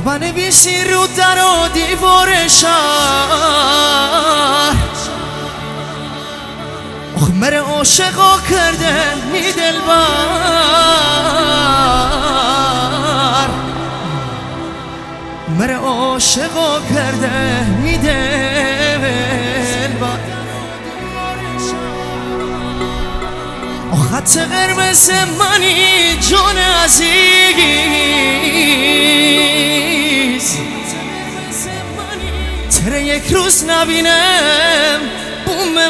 بنویسی رو در و دیوار شهر مره عاشقا کرده می دلبر مره عاشقا کرده می دلبر خط قرمز منی جان عزیز تره یک روز نبینم بوم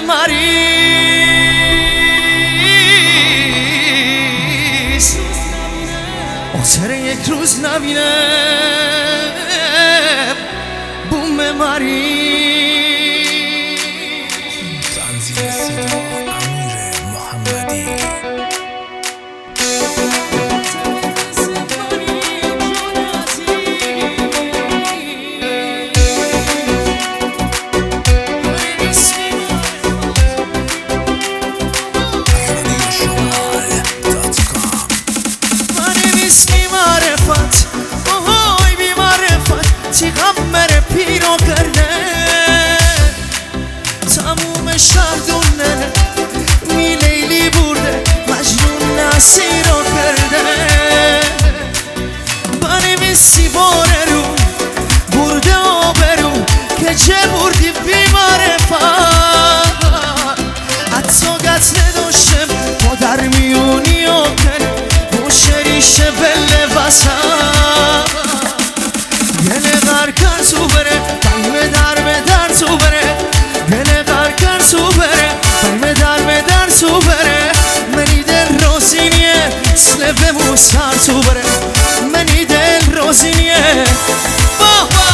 مریض تره یک روز نبینم بوم مریض تنظیم صدا امیر محمدی پیرو کرده تموم شهر دونه می لیلی برده مجنون نسیرو کرده بنویسی باره رو برده آبرو که چه بردی بیمعرفت حتی قتل داشتم ما در میونی و کنه با شریشه بله وسط گله غر کرد تو بره قلب در به در تو بره گله غر کرد تو بره قلب در به در تو بره منی دل روزینیه سله بمو سر تو بره منی دل روزینیه بابا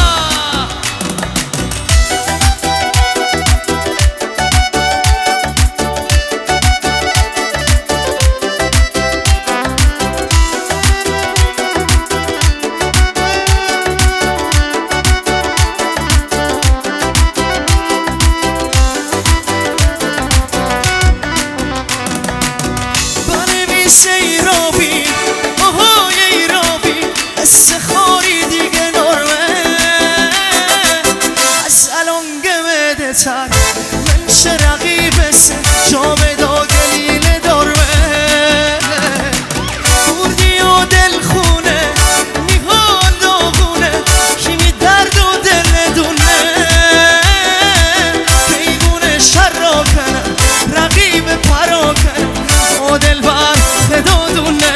من چه رقیب سه جامد و گلیل دارمه بردی و دل خونه میهان داغونه کیمی درد و دل دونه پیگونه شر را کنم رقیب پرا کنم و دل بر فدا دونه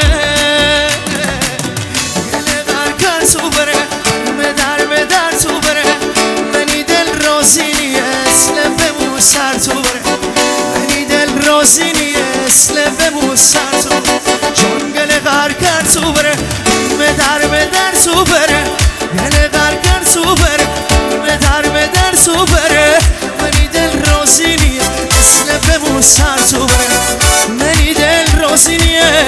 گله در کر تو بره به در تو بره منی دل رازینیه سر تو بره منی دل رازینی اسله بمو سر تو جان گله غر کرد تو بره به در تو بره گله غر کرد تو بره به در تو بره منی دل رازینی اسله بمو سر تو بره منی دل رازینیه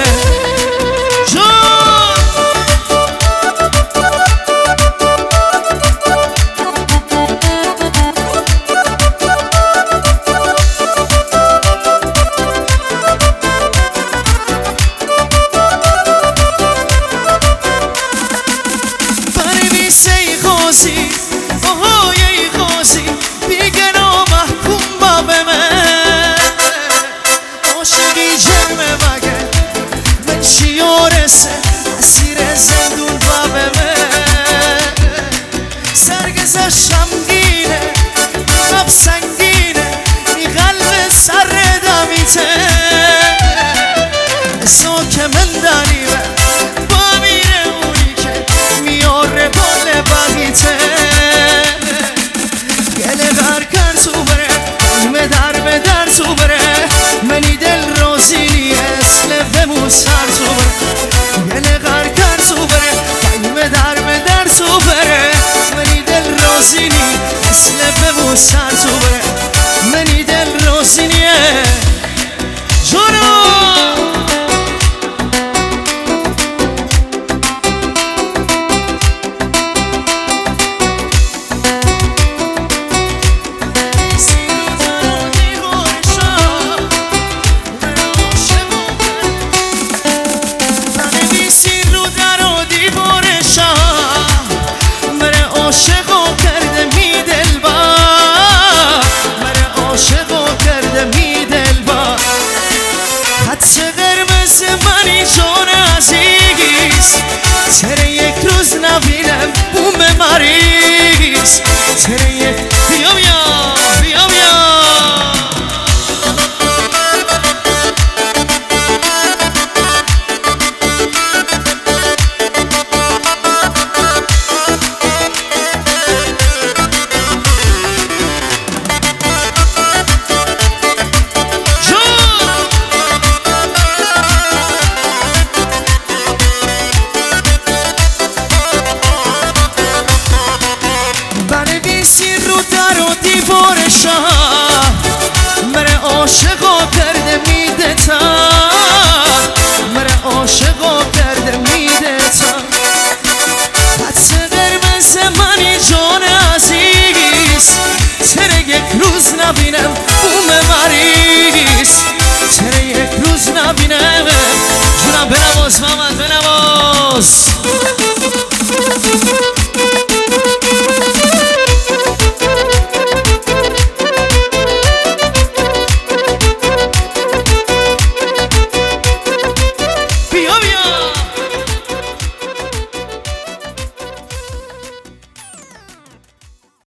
اسیر زندون بابمه سرگزه شمگینه قلب سنگینه ای قلب سر دمیته ساک من دانیمه با میره اونی که میاره بال بقیته گله غر کرد تو بره به در تو بره منی دل رازینی اسله بمو سر تو بره گله غر کرد تو بره قلب در تو بره منی دل رازینی اسله بمو سر تو بره منی دل رازینیه جونو نبینم بوم مریض تره بیا بیا بیا بیا مره عاشقا کرده میده تا مره عاشقا کرده میده تا حدس قرمز منی جان عزیز چرا یک روز نبینم بوم مریض چرا یک روز نبینم جونم بنواز محمد بنواز